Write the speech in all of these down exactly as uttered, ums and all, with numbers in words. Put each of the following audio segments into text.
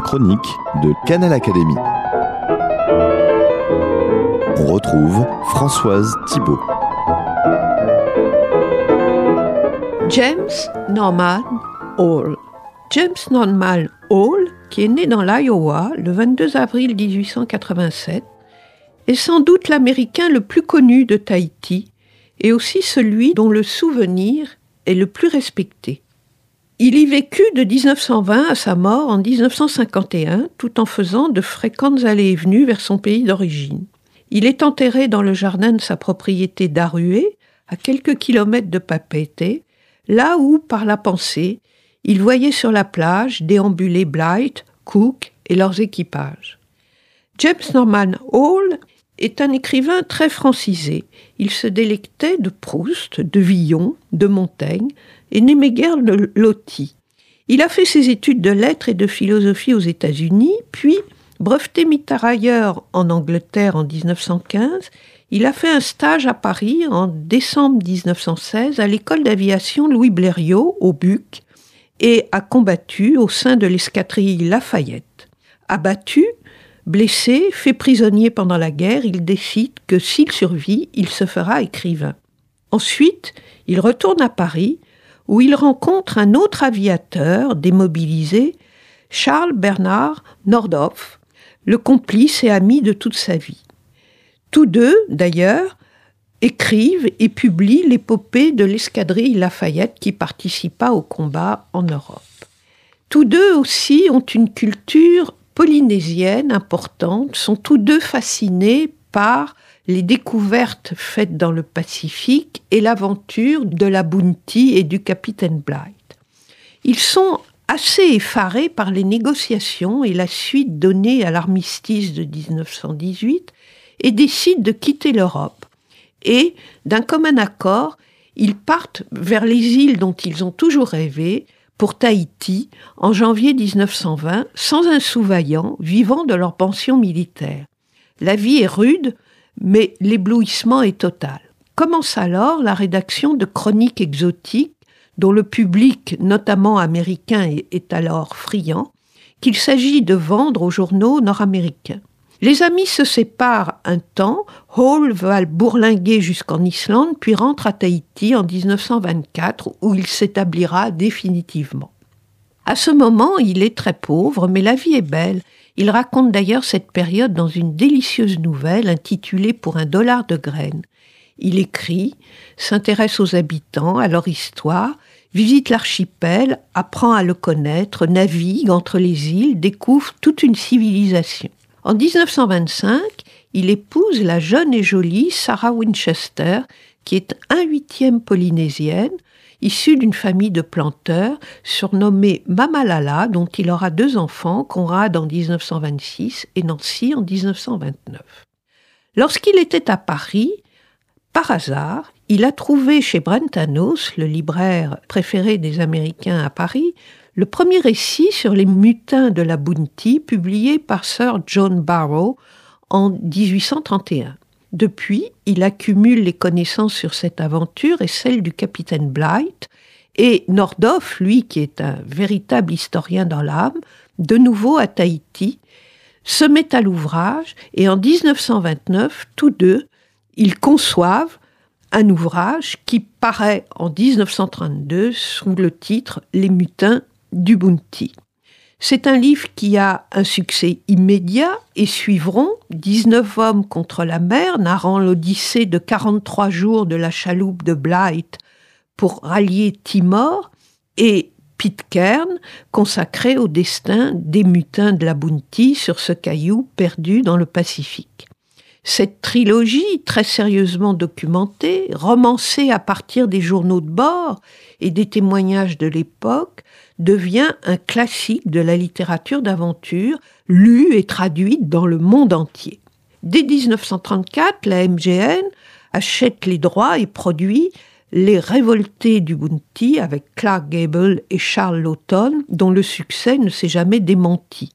chronique de Canal Académie. On retrouve Françoise Thibault. James Norman Hall. James Norman Hall, qui est né dans l'Iowa le vingt-deux avril dix-huit cent quatre-vingt-sept, est sans doute l'Américain le plus connu de Tahiti et aussi celui dont le souvenir est le plus respecté. Il y vécut de dix-neuf cent vingt à sa mort en dix-neuf cent cinquante et un, tout en faisant de fréquentes allées et venues vers son pays d'origine. Il est enterré dans le jardin de sa propriété d'Arue, à quelques kilomètres de Papeete, là où, par la pensée, il voyait sur la plage déambuler Blythe, Cook et leurs équipages. James Norman Hall est un écrivain très francisé. Il se délectait de Proust, de Villon, de Montaigne et n'aimait guère le loti. Il a fait ses études de lettres et de philosophie aux États-Unis, puis, breveté mitrailleur en Angleterre en dix-neuf cent quinze, il a fait un stage à Paris en décembre dix-neuf cent seize à l'école d'aviation Louis Blériot, au Buc, et a combattu au sein de l'escadrille Lafayette. Abattu, blessé, fait prisonnier pendant la guerre, il décide que s'il survit, il se fera écrivain. Ensuite, il retourne à Paris, où il rencontre un autre aviateur démobilisé, Charles Bernard Nordhoff, le complice et ami de toute sa vie. Tous deux, d'ailleurs, écrivent et publient l'épopée de l'escadrille Lafayette qui participa au combat en Europe. Tous deux aussi ont une culture polynésienne importante, sont tous deux fascinés par les découvertes faites dans le Pacifique et l'aventure de la Bounty et du capitaine Blythe. Ils sont assez effarés par les négociations et la suite donnée à l'armistice de dix-neuf cent dix-huit et décident de quitter l'Europe. Et, d'un commun accord, ils partent vers les îles dont ils ont toujours rêvé, pour Tahiti, en janvier dix-neuf cent vingt, sans un sous-vaillant, vivant de leur pension militaire. La vie est rude, mais l'éblouissement est total. Commence alors la rédaction de chroniques exotiques, dont le public, notamment américain, est alors friand, qu'il s'agit de vendre aux journaux nord-américains. Les amis se séparent un temps, Hall va bourlinguer jusqu'en Islande, puis rentre à Tahiti en dix-neuf cent vingt-quatre, où il s'établira définitivement. À ce moment, il est très pauvre, mais la vie est belle. Il raconte d'ailleurs cette période dans une délicieuse nouvelle intitulée « Pour un dollar de graines ». Il écrit, s'intéresse aux habitants, à leur histoire, visite l'archipel, apprend à le connaître, navigue entre les îles, découvre toute une civilisation. En dix-neuf cent vingt-cinq, il épouse la jeune et jolie Sarah Winchester, qui est un huitième polynésienne, issue d'une famille de planteurs, surnommée Mamalala, dont il aura deux enfants, Conrad en dix-neuf cent vingt-six et Nancy en dix-neuf cent vingt-neuf. Lorsqu'il était à Paris, par hasard, il a trouvé chez Brentanos, le libraire préféré des Américains à Paris, le premier récit sur les mutins de la Bounty, publié par Sir John Barrow en dix-huit cent trente et un. Depuis, il accumule les connaissances sur cette aventure et celle du capitaine Blythe, et Nordhoff, lui qui est un véritable historien dans l'âme, de nouveau à Tahiti, se met à l'ouvrage, et en dix-neuf cent vingt-neuf, tous deux, ils conçoivent un ouvrage qui paraît en dix-neuf cent trente-deux sous le titre « Les mutins du Bounty ». C'est un livre qui a un succès immédiat et suivront dix-neuf hommes contre la mer, narrant l'odyssée de quarante-trois jours de la chaloupe de Blythe pour rallier Timor, et Pitcairn, consacré au destin des mutins de la Bounty sur ce caillou perdu dans le Pacifique. Cette trilogie, très sérieusement documentée, romancée à partir des journaux de bord et des témoignages de l'époque, devient un classique de la littérature d'aventure, lu et traduite dans le monde entier. Dès dix-neuf cent trente-quatre, la M G N achète les droits et produit Les Révoltés du Bounty avec Clark Gable et Charles Laughton, dont le succès ne s'est jamais démenti.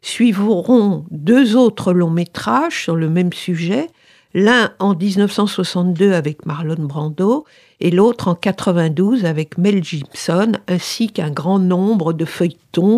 Suivront deux autres longs métrages sur le même sujet, l'un en dix-neuf cent soixante-deux avec Marlon Brando et l'autre en quatre-vingt-douze avec Mel Gibson, ainsi qu'un grand nombre de feuilletons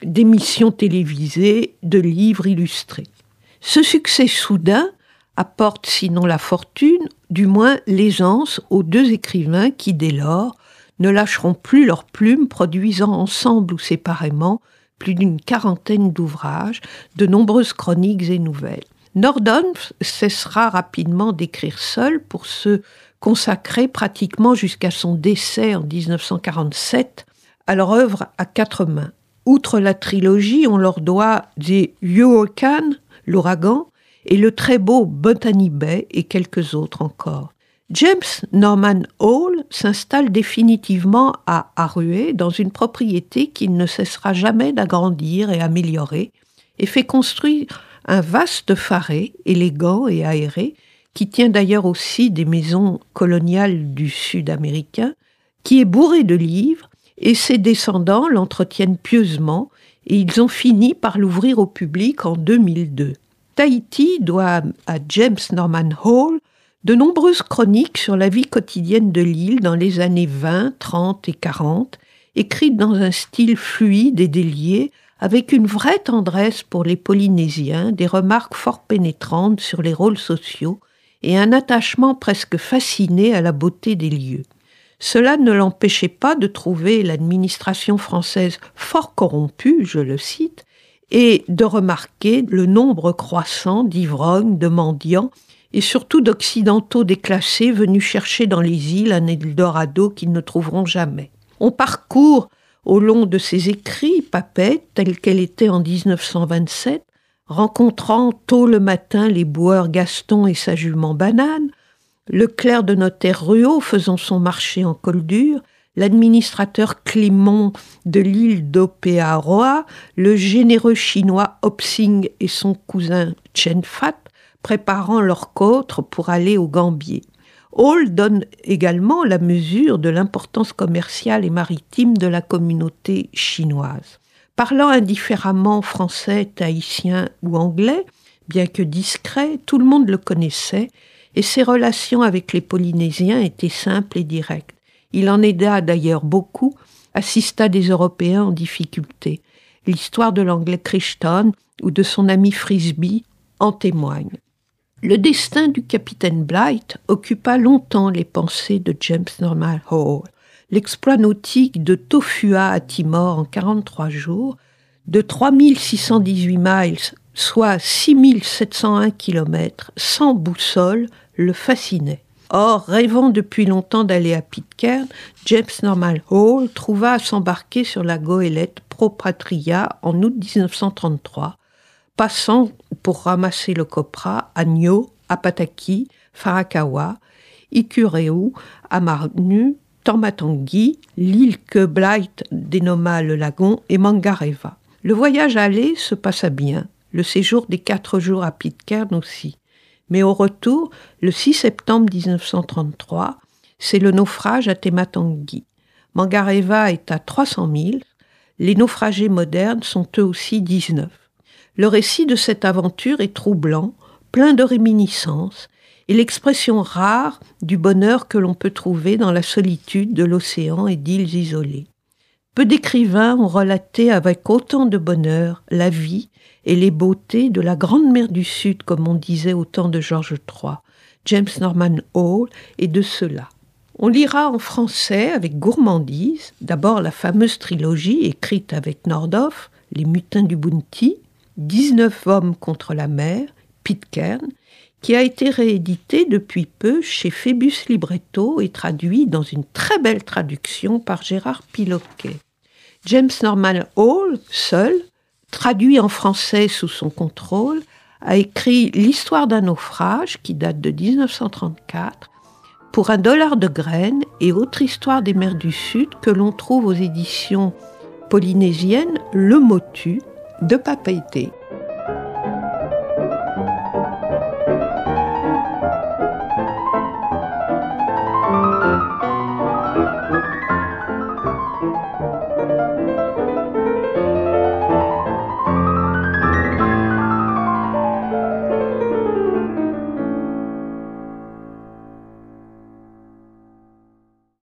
d'émissions télévisées, de livres illustrés. Ce succès soudain apporte, sinon la fortune, du moins l'aisance aux deux écrivains qui, dès lors, ne lâcheront plus leurs plumes, produisant ensemble ou séparément plus d'une quarantaine d'ouvrages, de nombreuses chroniques et nouvelles. Nordon cessera rapidement d'écrire seul pour se consacrer pratiquement jusqu'à son décès en dix-neuf cent quarante-sept à leur œuvre à quatre mains. Outre la trilogie, on leur doit The Hurricane, l'ouragan, et le très beau Botany Bay et quelques autres encore. James Norman Hall s'installe définitivement à Arrué dans une propriété qu'il ne cessera jamais d'agrandir et améliorer et fait construire un vaste faré, élégant et aéré, qui tient d'ailleurs aussi des maisons coloniales du Sud américain, qui est bourré de livres, et ses descendants l'entretiennent pieusement, et ils ont fini par l'ouvrir au public en deux mille deux. Tahiti doit à James Norman Hall de nombreuses chroniques sur la vie quotidienne de l'île dans les années vingt, trente et quarante, écrites dans un style fluide et délié, avec une vraie tendresse pour les Polynésiens, des remarques fort pénétrantes sur les rôles sociaux et un attachement presque fasciné à la beauté des lieux. Cela ne l'empêchait pas de trouver l'administration française fort corrompue, je le cite, et de remarquer le nombre croissant d'ivrognes, de mendiants et surtout d'occidentaux déclassés venus chercher dans les îles un Eldorado qu'ils ne trouveront jamais. On parcourt au long de ses écrits Papette, telle qu'elle était en dix-neuf cent vingt-sept, rencontrant tôt le matin les boueurs Gaston et sa jument Banane, le clerc de notaire Ruot faisant son marché en col dur, l'administrateur Clément de l'île d'Opearoa, le généreux chinois Hopsing et son cousin Chen Fat, préparant leur côtre pour aller au Gambier. Hall donne également la mesure de l'importance commerciale et maritime de la communauté chinoise. Parlant indifféremment français, tahitien ou anglais, bien que discret, tout le monde le connaissait et ses relations avec les Polynésiens étaient simples et directes. Il en aida d'ailleurs beaucoup, assista des Européens en difficulté. L'histoire de l'anglais Crichton ou de son ami Frisbee en témoigne. Le destin du capitaine Blight occupa longtemps les pensées de James Norman Hall. L'exploit nautique de Tofua à Timor en quarante-trois jours, de trois mille six cent dix-huit miles, soit six mille sept cent un kilomètres, sans boussole, le fascinait. Or, rêvant depuis longtemps d'aller à Pitcairn, James Norman Hall trouva à s'embarquer sur la goélette Pro Patria en août dix-neuf cent trente-trois, passant pour ramasser le copra à Nio, à Pataki, Farakawa, Ikureu, Amarnu, Tamatangui, l'île que Blight dénomma le lagon et Mangareva. Le voyage aller se passa bien, le séjour des quatre jours à Pitcairn aussi. Mais au retour, le six septembre dix-neuf cent trente-trois, c'est le naufrage à Tematangui. Mangareva est à trois cents milles, les naufragés modernes sont eux aussi dix-neuf. Le récit de cette aventure est troublant, plein de réminiscences, et l'expression rare du bonheur que l'on peut trouver dans la solitude de l'océan et d'îles isolées. Peu d'écrivains ont relaté avec autant de bonheur la vie et les beautés de la grande mer du Sud, comme on disait au temps de Georges trois. James Norman Hall est de ceux-là. On lira en français avec gourmandise, d'abord la fameuse trilogie écrite avec Nordhoff, Les Mutins du Bounty, dix-neuf hommes contre la mer, Pitcairn, qui a été réédité depuis peu chez Phébus Libretto et traduit dans une très belle traduction par Gérard Piloquet. James Norman Hall, seul, traduit en français sous son contrôle, a écrit L'histoire d'un naufrage, qui date de dix-neuf cent trente-quatre, pour un dollar de graines et autre histoire des mers du Sud que l'on trouve aux éditions polynésiennes Le Motu de Papeete.